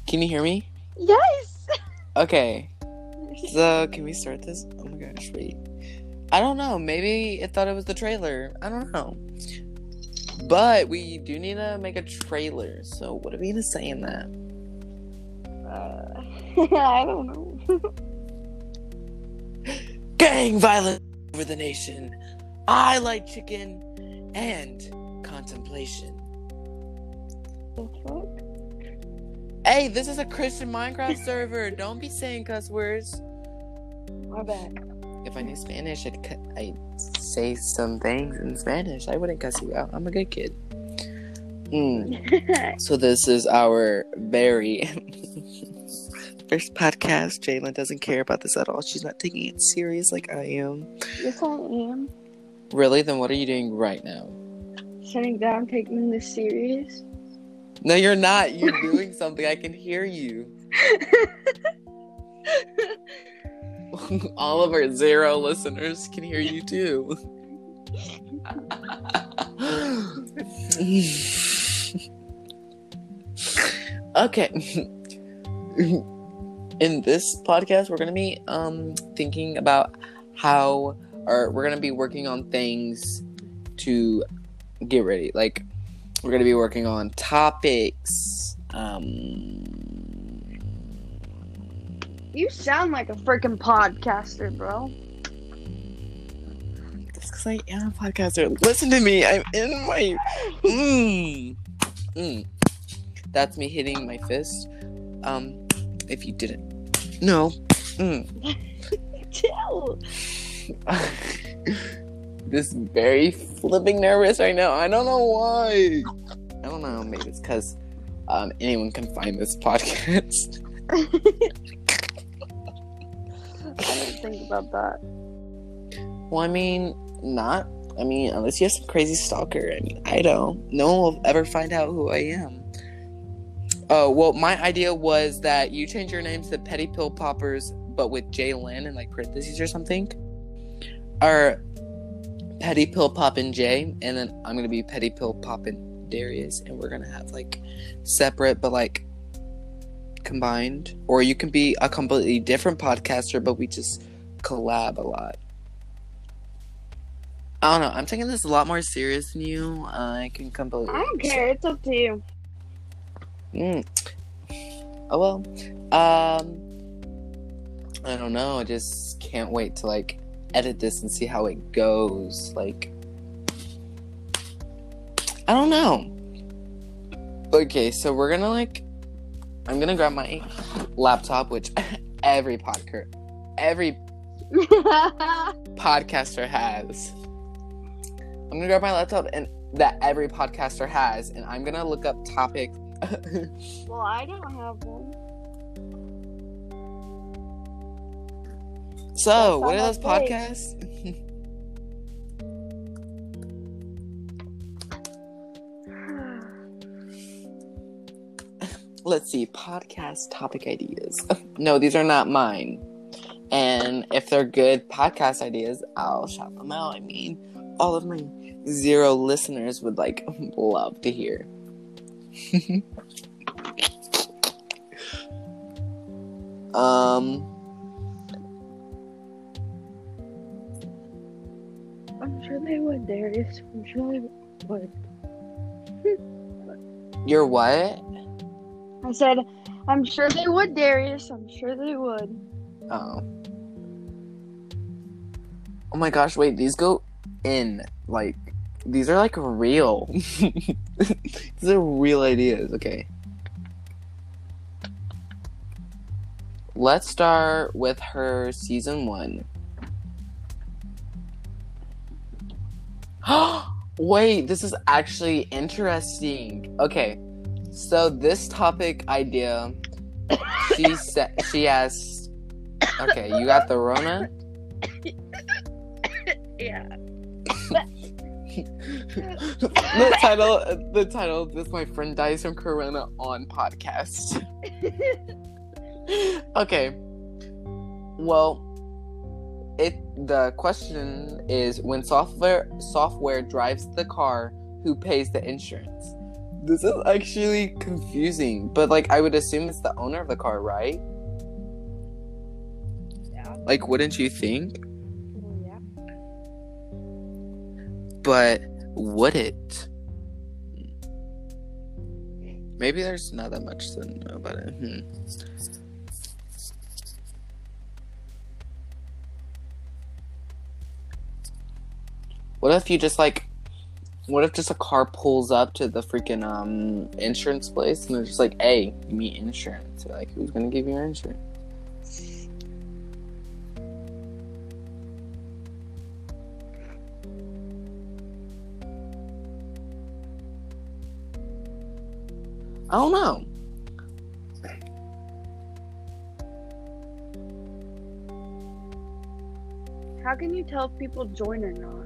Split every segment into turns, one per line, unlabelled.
Can you hear me?
Yes!
Okay. So, can we start this? Oh my gosh, wait. I don't know. Maybe it thought it was the trailer. I don't know. But we do need to make a trailer. So, what are we going to say in that?
I don't know.
Gang violence over the nation. I like chicken and contemplation.
The fuck?
Hey, this is a Christian Minecraft server. Don't be saying cuss words.
My bad.
If I knew Spanish, I'd say some things in Spanish. I wouldn't cuss you out. I'm a good kid. So this is our very first podcast. Jalen doesn't care about this at all. She's not taking it serious like I am.
Yes, I am.
Really? Then what are you doing right now?
Sitting down, taking this serious.
No, you're not. You're doing something. I can hear you. All of our 0 listeners can hear you too. Okay. In this podcast, we're gonna be thinking about how, or we're gonna be working on things to get ready. Like, we're gonna be working on topics.
You sound like a freaking podcaster, bro.
That's because I am a podcaster. Listen to me. I'm in my. That's me hitting my fist. If you didn't know.
Chill.
This very flipping nervous right now. I don't know why. I don't know. Maybe it's because anyone can find this podcast.
I didn't think about that.
Well, I mean, not. I mean, unless you have some crazy stalker. I mean, I don't. No one will ever find out who I am. Oh, well, my idea was that you change your names to Petty Pill Poppers, but with Jalen in like parentheses or something. Or Petty Pill Poppin' J, and then I'm gonna be Petty Pill Poppin' Darius, and we're gonna have like separate but like combined. Or you can be a completely different podcaster, but we just collab a lot. I don't know. I'm taking this a lot more serious than you. I can completely.
I don't care. It's up to you.
Oh well. I don't know. I just can't wait to like edit this and see how it goes. Like, I don't know. Okay, so we're gonna like. I'm gonna grab my laptop, which every podcaster has. I'm gonna grab my laptop and that every podcaster has, and I'm gonna look up topics.
Well, I don't have one.
So, what are those podcasts? Let's see, podcast topic ideas. No, these are not mine. And if they're good podcast ideas, I'll shout them out. I mean, all of my 0 listeners would like love to hear.
I'm sure they would, Darius. I'm sure they would.
You're what?
I said, I'm sure they would, Darius. I'm sure they would.
Oh my gosh, wait, these go in, like, these are, like, real. These are real ideas, okay. Let's start with her season 1. Wait, this is actually interesting. Okay, so this topic idea, she asked, okay, you got the Rona?
Yeah.
The title of this, my friend dies from Corona on podcast. Okay. Well, the question is, when software drives the car, who pays the insurance? This is actually confusing, but like I would assume it's the owner of the car, right?
Yeah.
Like, wouldn't you think?
Yeah.
But would it? Maybe there's not that much to know about it. What if you just like? What if just a car pulls up to the freaking insurance place and they're just like, "Hey, you need insurance." They're like, "Who's gonna give you your insurance?" I don't know.
How can you tell if people join or not?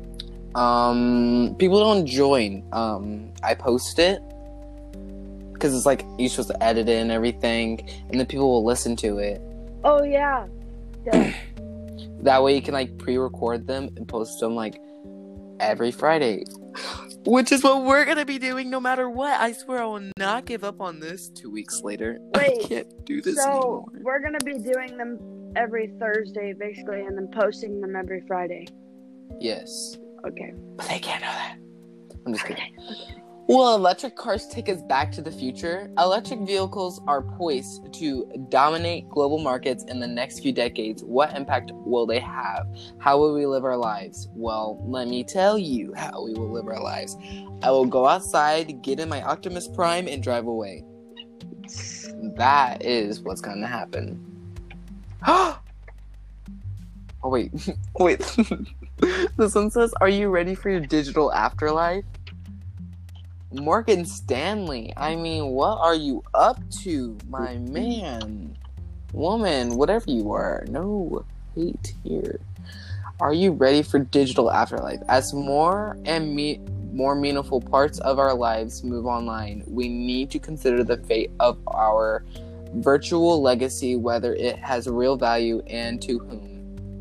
People don't join. I post it because it's like you're supposed to edit it and everything, and then people will listen to it.
Oh yeah. Yeah.
That way you can like pre-record them and post them like every Friday. Which is what we're gonna be doing no matter what. I swear I will not give up on this 2 weeks later.
Wait,
I can't do this
So
anymore.
we're gonna be doing them every Thursday, basically, and then posting them every Friday.
Yes.
Okay.
But they can't know that. I'm just kidding. Will electric cars take us back to the future? Electric vehicles are poised to dominate global markets in the next few decades. What impact will they have? How will we live our lives? Well, let me tell you how we will live our lives. I will go outside, get in my Optimus Prime, and drive away. That is what's going to happen. Oh, wait. Wait. This one says, "Are you ready for your digital afterlife?" Morgan Stanley, I mean, what are you up to, my man? Woman, whatever you are. No hate here. Are you ready for digital afterlife? As more and more meaningful parts of our lives move online, we need to consider the fate of our virtual legacy, whether it has real value and to whom.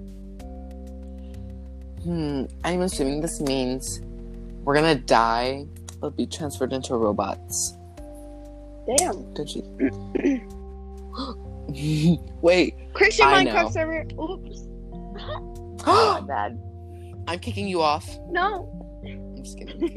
I'm assuming this means we're gonna die. Will be transferred into robots.
Damn.
Don't you? Wait.
Christian
I
Minecraft
know.
server. Oops. Oh, my bad.
I'm kicking you off.
No.
I'm just kidding.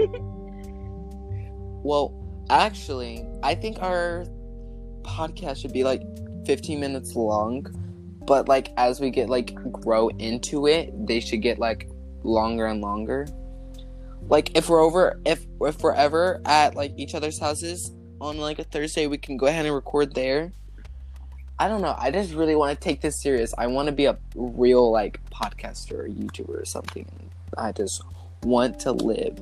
Well, actually, I think our podcast should be like 15 minutes long, but like as we get like grow into it, they should get like longer and longer. Like if we're ever at like each other's houses on like a Thursday, we can go ahead and record there. I don't know. I just really want to take this serious. I want to be a real like podcaster or YouTuber or something. I just want to live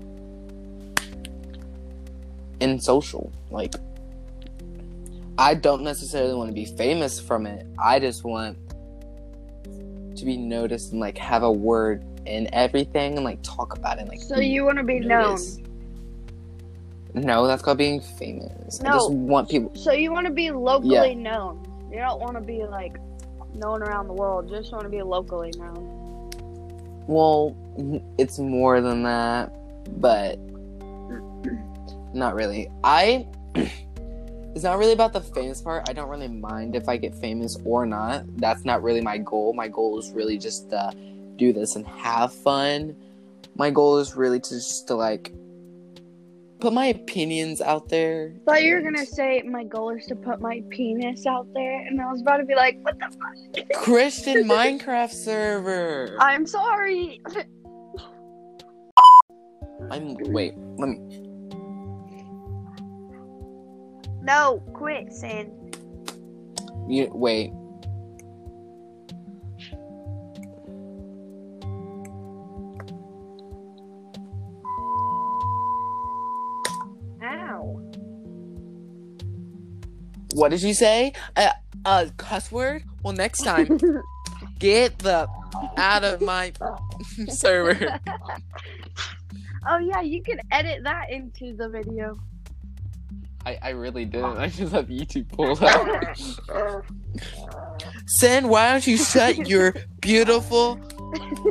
in social. Like I don't necessarily want to be famous from it. I just want to be noticed and like have a word in everything and like talk about it. Like,
So you want to be known?
No, that's called being famous.
No.
I just want people.
So you want to be locally known? You don't want to be like known around the world. You just want to be locally known.
Well, it's more than that, but not really. It's not really about the famous part. I don't really mind if I get famous or not. That's not really my goal. My goal is really just to do this and have fun. My goal is really to like put my opinions out there.
I thought you were gonna say my goal is to put my penis out there, and I was about to be like, what the fuck?
Christian Minecraft server.
I'm sorry.
Wait, let me.
No, quit, Sin.
Wait.
Ow.
What did you say? Cuss word? Well, next time, get the out of my server.
Oh yeah, you can edit that into the video.
I really didn't. I just have YouTube pulled up. Sin, why don't you shut your beautiful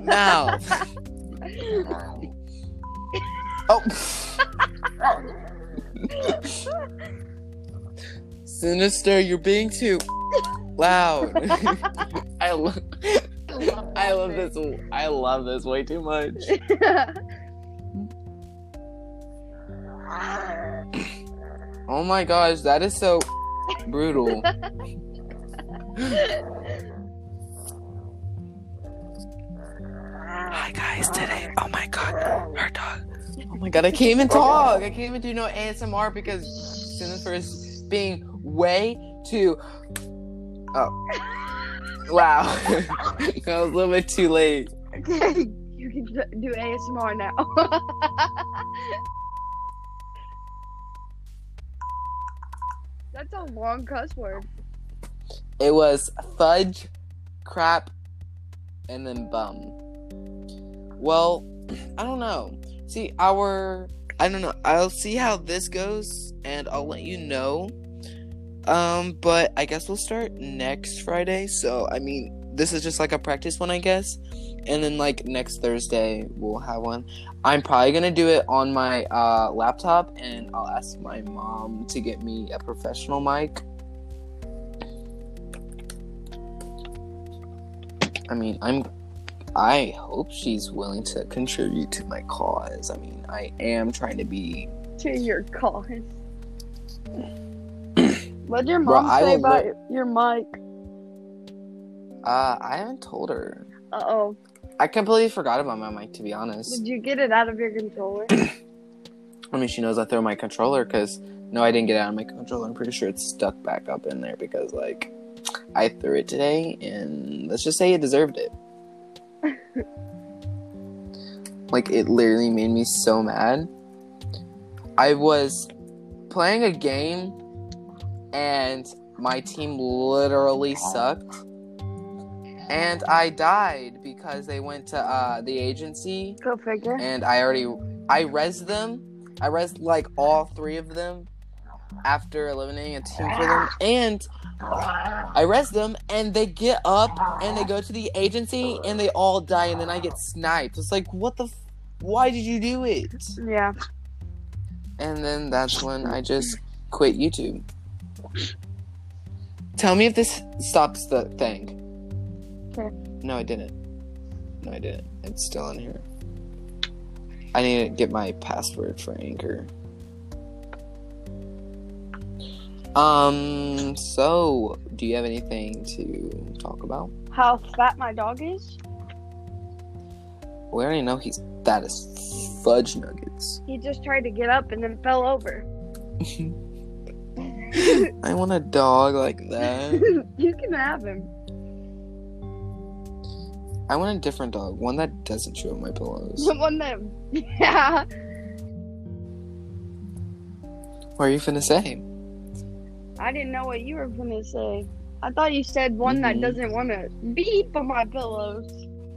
mouth? Oh. Sinister, you're being too loud. I love this. I love this way too much. Oh my gosh, that is so brutal. Hi guys, today. Oh my god, our dog. Oh my god, I can't even talk. I can't even do no ASMR because Sinister is being way too. Oh. Wow. That was a little bit too late.
Okay, you can do ASMR now. That's a long cuss word.
It was fudge, crap, and then bum. Well, I don't know. See, I don't know. I'll see how this goes, and I'll let you know. But I guess we'll start next Friday. So, I mean, this is just like a practice one, I guess. And then, like, next Thursday, we'll have one. I'm probably gonna do it on my laptop, and I'll ask my mom to get me a professional mic. I mean, I hope she's willing to contribute to my cause. I mean, I am trying to be...
To your cause. What'd your mom say about your mic?
I haven't told her.
Uh-oh.
I completely forgot about my mic, to be honest.
Did you get it out of your controller?
I mean, she knows I threw my controller because... No, I didn't get it out of my controller. I'm pretty sure it's stuck back up in there because, like, I threw it today, and let's just say it deserved it. Like, it literally made me so mad. I was playing a game, and my team literally sucked. And I died because they went to the agency.
Go figure.
And I rezzed them. I rezzed, like, all three of them after eliminating a team for them. And I rezzed them, and they get up, and they go to the agency, and they all die, and then I get sniped. It's like, what the why did you do it?
Yeah.
And then that's when I just quit YouTube. Tell me if this stops the thing.
Okay.
No, I didn't. It's still in here. I need to get my password for Anchor. So, do you have anything to talk about?
How fat my dog is?
We already know he's fat as fudge nuggets.
He just tried to get up and then fell over.
I want a dog like that.
You can have him.
I want a different dog. One that doesn't chew on my pillows.
The one that... Yeah.
What are you finna say?
I didn't know what you were gonna say. I thought you said one that doesn't want to beep on my pillows.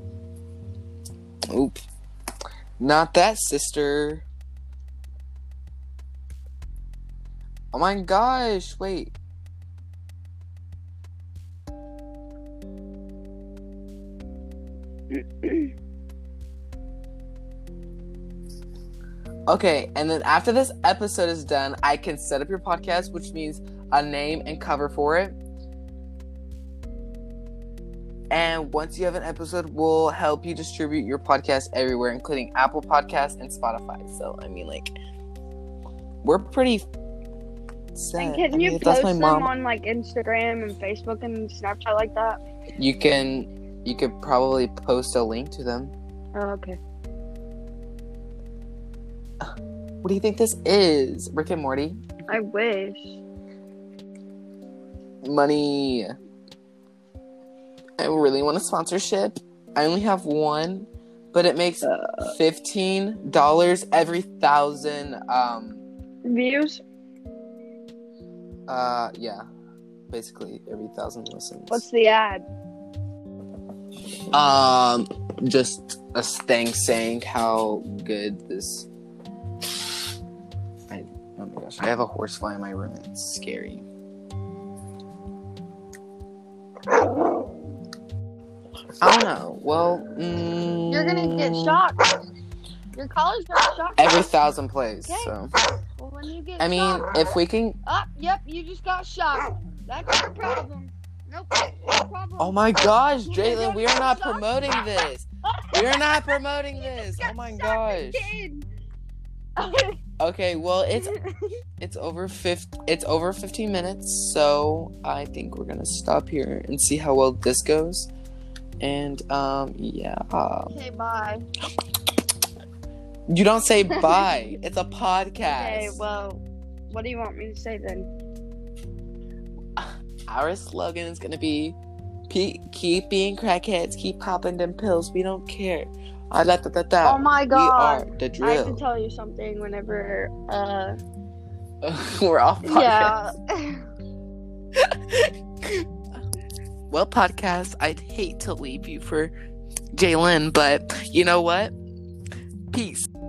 Oop. Not that, sister. Oh my gosh, wait. Okay, and then after this episode is done, I can set up your podcast, which means a name and cover for it. And once you have an episode, we'll help you distribute your podcast everywhere, including Apple Podcasts and Spotify. So, I mean, like, we're pretty set.
And can you post them on, like, Instagram and Facebook and Snapchat like that?
You could probably post a link to them.
Oh, okay.
What do you think this is? Rick and Morty?
I wish.
Money. I really want a sponsorship. I only have one, but it makes $15 every 1,000
views.
Yeah, basically every 1,000 listens.
What's the ad?
Just a thing saying how good this. Oh my gosh, I have a horsefly in my room. It's scary. I don't know. Well,
you're gonna get shocked. Your collar's gonna shock.
Every 1,000 plays. Okay. So
Well, when you get
I mean,
shot,
if we can.
yep, you just got shot. That's your problem. Nope, no problem.
Oh my gosh, Jalen, we are not promoting this. We are not promoting this. Oh my gosh. Okay, well, it's over 15 minutes, so I think we're gonna stop here and see how well this goes. And yeah.
Okay, bye.
You don't say bye. It's a podcast.
Okay, well, what do you want me to say then?
Our slogan is gonna be keep being crackheads, keep popping them pills. We don't care.
Oh my god.
We are the drill.
I have to tell you something whenever
we're off podcast.
Yeah.
Well, podcast, I'd hate to leave you for Jalen, but you know what? Peace.